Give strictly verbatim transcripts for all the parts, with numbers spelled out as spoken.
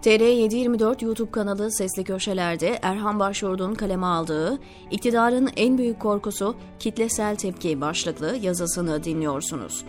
T R yedi yirmi dört YouTube kanalı Sesli Köşeler'de Erhan Başyurt'un kaleme aldığı "İktidarın en büyük korkusu kitlesel tepki" başlıklı yazısını dinliyorsunuz.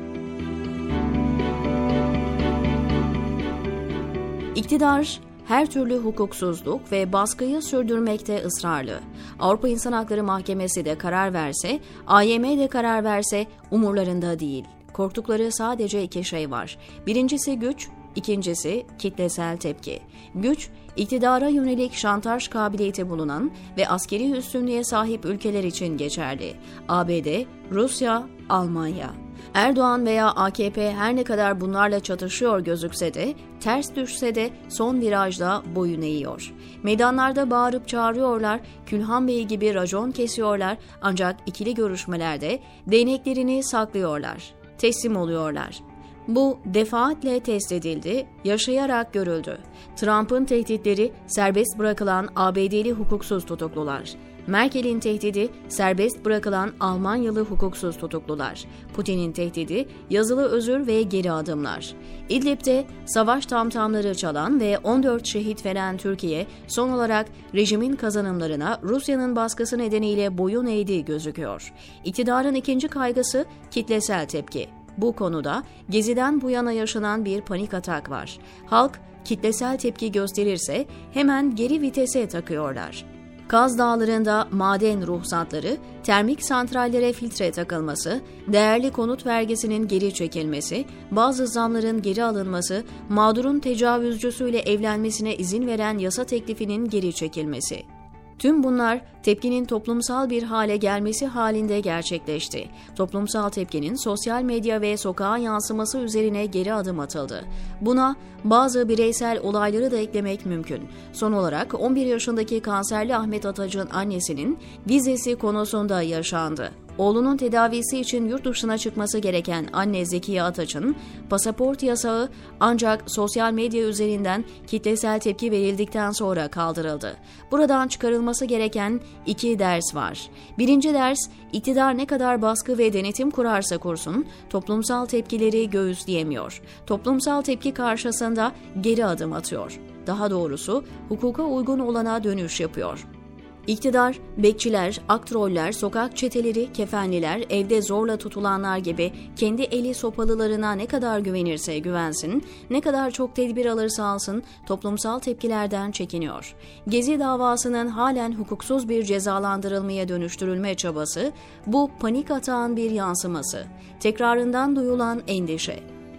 İktidar her türlü hukuksuzluk ve baskıyı sürdürmekte ısrarlı. Avrupa İnsan Hakları Mahkemesi de karar verse, A Y M de karar verse umurlarında değil. Korktukları sadece iki şey var. Birincisi güç, İkincisi kitlesel tepki. Güç, iktidara yönelik şantaj kabiliyeti bulunan ve askeri üstünlüğe sahip ülkeler için geçerli. A B D, Rusya, Almanya. Erdoğan veya A K P her ne kadar bunlarla çatışıyor gözükse de, ters düşse de son virajda boyun eğiyor. Meydanlarda bağırıp çağırıyorlar, Külhan Bey gibi racon kesiyorlar, ancak ikili görüşmelerde değneklerini saklıyorlar, teslim oluyorlar. Bu defaatle test edildi, yaşayarak görüldü. Trump'ın tehditleri serbest bırakılan A B D'li hukuksuz tutuklular. Merkel'in tehdidi serbest bırakılan Almanyalı hukuksuz tutuklular. Putin'in tehdidi yazılı özür ve geri adımlar. İdlib'de savaş tamtamları çalan ve on dört şehit veren Türkiye son olarak rejimin kazanımlarına Rusya'nın baskısı nedeniyle boyun eğdiği gözüküyor. İktidarın ikinci kaygısı kitlesel tepki. Bu konuda Gezi'den bu yana yaşanan bir panik atak var. Halk kitlesel tepki gösterirse hemen geri vitese takıyorlar. Kaz Dağları'nda maden ruhsatları, termik santrallere filtre takılması, değerli konut vergisinin geri çekilmesi, bazı zamların geri alınması, mağdurun tecavüzcüsüyle evlenmesine izin veren yasa teklifinin geri çekilmesi. Tüm bunlar tepkinin toplumsal bir hale gelmesi halinde gerçekleşti. Toplumsal tepkinin sosyal medya ve sokağa yansıması üzerine geri adım atıldı. Buna bazı bireysel olayları da eklemek mümkün. Son olarak on bir yaşındaki kanserli Ahmet Ataç'ın annesinin vizesi konusunda yaşandı. Oğlunun tedavisi için yurt dışına çıkması gereken anne Zekiye Ataç'ın pasaport yasağı ancak sosyal medya üzerinden kitlesel tepki verildikten sonra kaldırıldı. Buradan çıkarılması gereken iki ders var. Birinci ders, iktidar ne kadar baskı ve denetim kurarsa kursun, toplumsal tepkileri göğüsleyemiyor. Toplumsal tepki karşısında geri adım atıyor. Daha doğrusu hukuka uygun olana dönüş yapıyor. İktidar, bekçiler, aktroller, sokak çeteleri, kefenliler, evde zorla tutulanlar gibi kendi eli sopalılarına ne kadar güvenirse güvensin, ne kadar çok tedbir alırsa alsın toplumsal tepkilerden çekiniyor. Gezi davasının halen hukuksuz bir cezalandırılmaya dönüştürülme çabası, bu panik atağın bir yansıması, tekrarından duyulan endişe.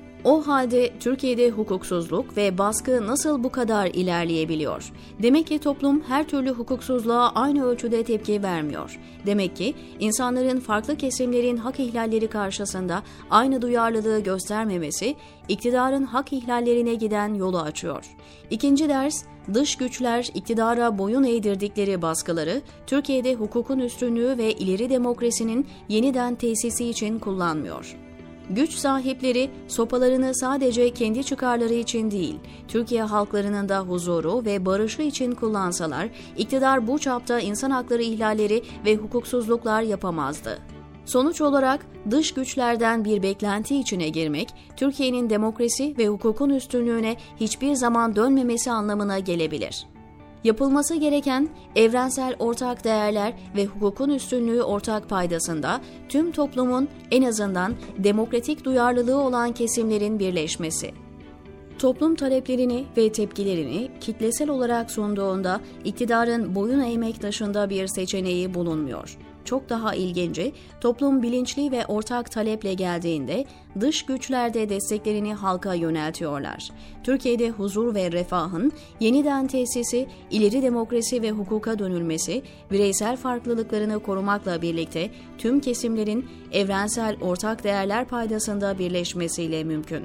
O halde Türkiye'de hukuksuzluk ve baskı nasıl bu kadar ilerleyebiliyor? Demek ki toplum her türlü hukuksuzluğa aynı ölçüde tepki vermiyor. Demek ki insanların farklı kesimlerin hak ihlalleri karşısında aynı duyarlılığı göstermemesi, iktidarın hak ihlallerine giden yolu açıyor. İkinci ders, dış güçler iktidara boyun eğdirdikleri baskıları Türkiye'de hukukun üstünlüğü ve ileri demokrasinin yeniden tesisi için kullanmıyor. Güç sahipleri sopalarını sadece kendi çıkarları için değil, Türkiye halklarının da huzuru ve barışı için kullansalar, iktidar bu çapta insan hakları ihlalleri ve hukuksuzluklar yapamazdı. Sonuç olarak dış güçlerden bir beklenti içine girmek, Türkiye'nin demokrasi ve hukukun üstünlüğüne hiçbir zaman dönmemesi anlamına gelebilir. Yapılması gereken evrensel ortak değerler ve hukukun üstünlüğü ortak paydasında tüm toplumun en azından demokratik duyarlılığı olan kesimlerin birleşmesi. Toplum taleplerini ve tepkilerini kitlesel olarak sunduğunda iktidarın boyun eğmek dışında bir seçeneği bulunmuyor. Çok daha ilginci, toplum bilinçli ve ortak taleple geldiğinde dış güçler de desteklerini halka yöneltiyorlar. Türkiye'de huzur ve refahın yeniden tesisi, ileri demokrasi ve hukuka dönülmesi, bireysel farklılıklarını korumakla birlikte tüm kesimlerin evrensel ortak değerler paydasında birleşmesiyle mümkün.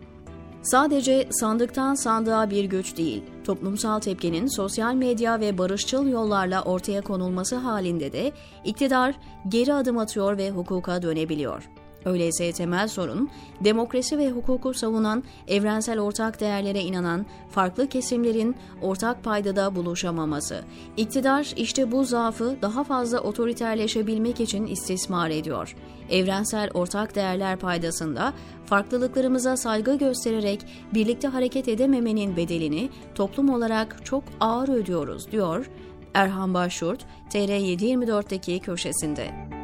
Sadece sandıktan sandığa bir güç değil, toplumsal tepkinin sosyal medya ve barışçıl yollarla ortaya konulması halinde de iktidar geri adım atıyor ve hukuka dönebiliyor. Öyleyse temel sorun, demokrasi ve hukuku savunan, evrensel ortak değerlere inanan farklı kesimlerin ortak paydada buluşamaması. İktidar işte bu zaafı daha fazla otoriterleşebilmek için istismar ediyor. Evrensel ortak değerler paydasında farklılıklarımıza saygı göstererek birlikte hareket edememenin bedelini toplum olarak çok ağır ödüyoruz, diyor Erhan Başyurt, T R yedi yirmi dört'teki köşesinde.